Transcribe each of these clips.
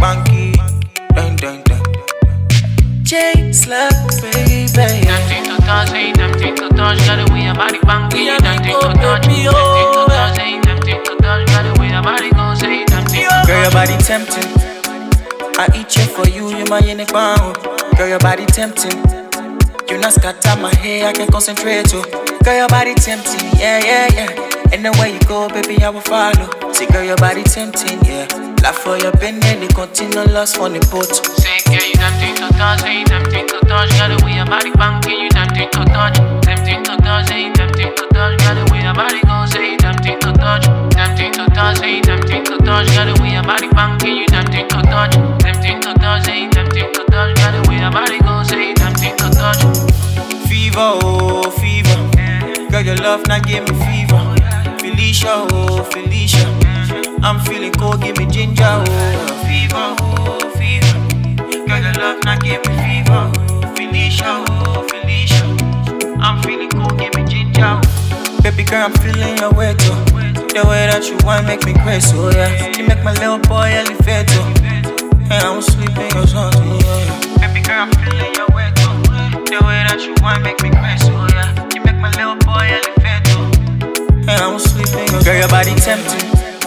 Banky, dang dang dang. J-Slug, baby. Tempting to touch, hey, tempting to touch, got the way your body banky. Tempting to touch, tempting to touch, hey, tempting to touch, got the way your body goes, hey, tempting. Girl, your body tempting. I eat you for you, you my unique bound. Girl, your body tempting. You not scatter my hair, I can concentrate too. Girl, your body tempting, yeah, yeah, yeah. Anywhere you go, baby, I will follow. See, girl, your body tempting, yeah. Laugh for your penny, they continue lost for the boat. Say, girl, you tempting to touch, hey, tempting to touch, got the way your body banky. You tempting to touch, tempting to touch, hey, tempting to touch, got the way your body goes, hey, tempting to touch, tempting to touch, hey, tempting to touch, got the way your body banky. You tempting to touch, tempting to touch, hey, tempting to touch, got the way your body goes, hey, tempting to touch. Fever, oh, fever. Girl, your love now give me fever. Felicia, oh, Felicia. I'm feeling cold, give me ginger, oh. Fever, oh, fever. Girl, your love now give me fever. Felicia, oh, Felicia. I'm feeling cold, give me ginger. Baby girl, I'm feeling your way too. The way that you want make me crazy, oh yeah. You make my little boy elevate too. And I'm sleeping your song too, yeah. Baby girl, I'm feeling your way too. The way that you want make me crazy, oh yeah. You make my little boy elevate too. And I'm sleeping your song. Girl, your body tempting.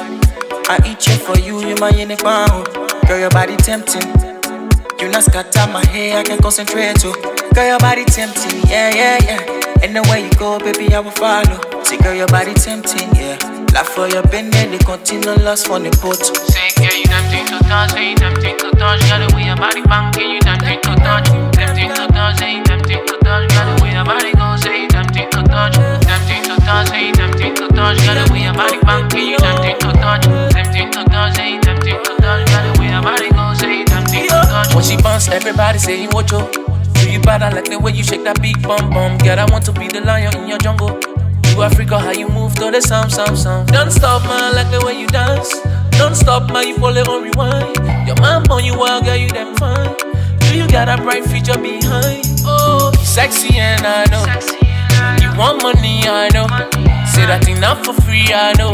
I eat you for you, you my unique bound. Girl, your body tempting. You not scatter my hair, I can concentrate too. Girl, your body tempting, yeah, yeah, yeah. Anywhere you go, baby, I will follow. See, girl, your body tempting, yeah. Laugh for your penny, they continue lost for the boat. Say, girl, you tempting to touch, hey, tempting to touch, got the way your body banky. You tempting to touch, tempting to touch, hey, tempting to touch, got the way your body goes, hey, tempting to touch, tempting to touch, hey, tempting to touch, got the way your body banky. You tempting to touch, tempting to touch, hey, tempting to touch, got the way your body goes, hey, tempting to touch. When she bounce, everybody say he watch you. Do you bad? I like the way you shake that big bum bum. Girl, I want to be the lion in your jungle. You Africa, how you move to the sound. Don't stop, man, like the way you dance. Don't stop, man, you follow on rewind. Your man on you wild, girl, you damn fine. Do you got a bright future behind? Oh, you sexy and I know. You want money, I know. Say that thing not for free, I know.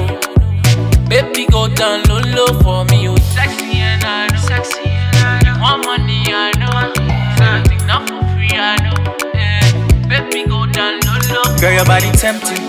Baby, go down low for me, oh. Sexy and I know. You want money, I know. Say that thing not for free, I know. Baby, go down low. Girl, your body tempting.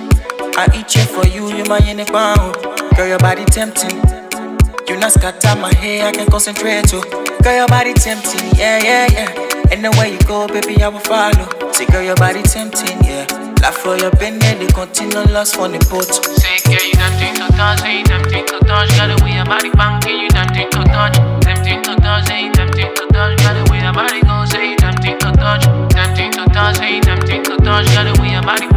I eat you for you, you my unique bound. Girl, your body tempting. You not scatter my hair, I can concentrate too. Girl, your body tempting, yeah, yeah, yeah. Anywhere you go, baby, I will follow. See, girl, your body tempting, yeah. Laugh for your penny, they continue lost for the boat. Say, girl, you tempting to touch, hey, tempting to touch, got the way your body banky. You tempting to touch, tempting to touch, hey, tempting to touch, got the way your body goes, hey, tempting to touch, hey, tempting to touch, got the way your body